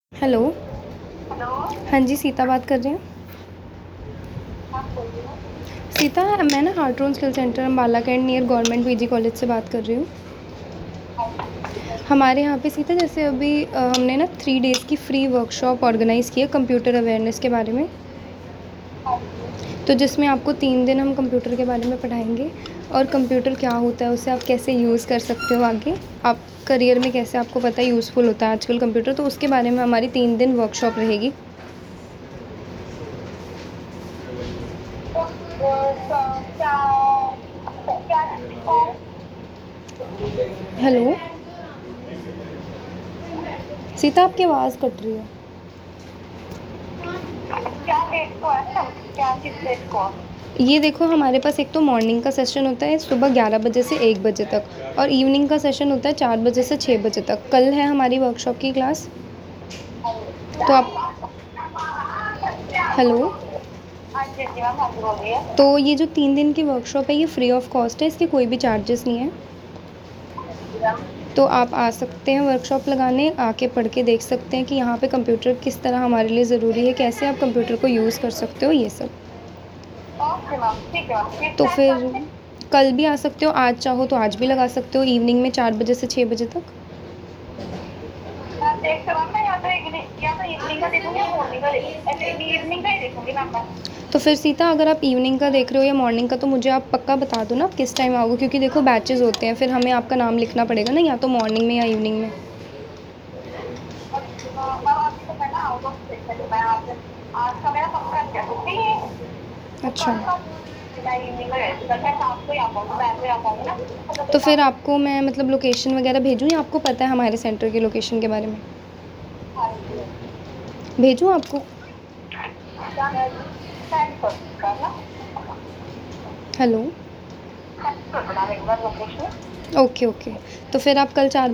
Hello. Hello. हाँ जी, सीता बात कर रही हूँ। हाँ बोलिए। सीता, मैं ना Hartron skill centre Ambala cantt near government PG college से बात कर रही हूँ। हाँ जी। हमारे यहाँ पे सीता जैसे अभी हमने ना 3 डेज़ की फ्री वर्कशॉप ऑर्गेनाइज़ की है कंप्यूटर अवेयरनेस के बारे में। हाँ जी। तो जिसमें आपको 3 दिन हम कंप्यूटर के बारे में पढ़ाएंगे और कंप्यूटर क्या होता है, उसे आप कैसे यूज़ कर सकते हो आगे, आप करियर में कैसे, आपको पता है यूज़फुल होता है आजकल कंप्यूटर, तो उसके बारे में हमारी 3 दिन वर्कशॉप रहेगी। तो क्या क्या को हेलो सीता, आपकी आवाज़ कट रही है। क्या डेट को है, क्या किस डेट को? ये देखो, हमारे पास एक तो मॉर्निंग का सेशन होता है सुबह 11 बजे से 1 बजे तक, और इवनिंग का सेशन होता है 4 बजे से 6 बजे तक। कल है हमारी वर्कशॉप की क्लास। तो आप, हेलो, हाँ जी जी मैम, हाँ जी बोलिए। तो ये जो 3 दिन की वर्कशॉप है ये फ्री ऑफ कॉस्ट है, इसके कोई भी चार्जेस नहीं है। जी मैम। तो आप आ सकते हैं वर्कशॉप लगाने, आके पढ़ के देख सकते हैं कि यहाँ पे कंप्यूटर किस तरह हमारे लिए ज़रूरी है, कैसे आप कंप्यूटर को यूज़ कर सकते हो, ये सब। ओके मैम, ठीक है मैम, किस तो टाइम फिर पर? कल भी आ सकते हो, आज चाहो तो आज भी लगा सकते हो, इवनिंग में 4 बजे से 6 बजे तक। मैं देख कर मैम, मैं या तो इवनिंग का देखूंगी या मॉर्निंग का देखूंगी। ऐसे इवनिंग का ही देखूंगी मैम मैं। तो फिर सीता, अगर आप इवनिंग का देख रहे हो या मॉर्निंग का, तो मुझे आप पक्का बता दो ना आप किस टाइम आओगे, क्योंकि देखो बैचेज़ होते हैं, फिर हमें आपका नाम लिखना पड़ेगा ना, या तो मॉर्निंग में या इवनिंग में। मैम अभी तो मैं ना आउट ऑफ स्टेशन हूँ। मैं आज आज का मेरा पक्का क्या छुट्टी है। वो अच्छा। कल का मैं इवनिंग में रहती, कल मैं शाम को ही आ पाऊंगी, मैं तो आ पाऊंगी ना। तो तो फिर फिर आप। आपको मैं मतलब लोकेशन वगैरह भेजूँ, या आपको पता है हमारे सेंटर की लोकेशन के बारे में? हाँ जी। भेजूँ आपको? क्या सेंड कर ना। हेलो। सेंड कर देना एक बार लोकेशन। Okay okay. तो फिर आप कल 4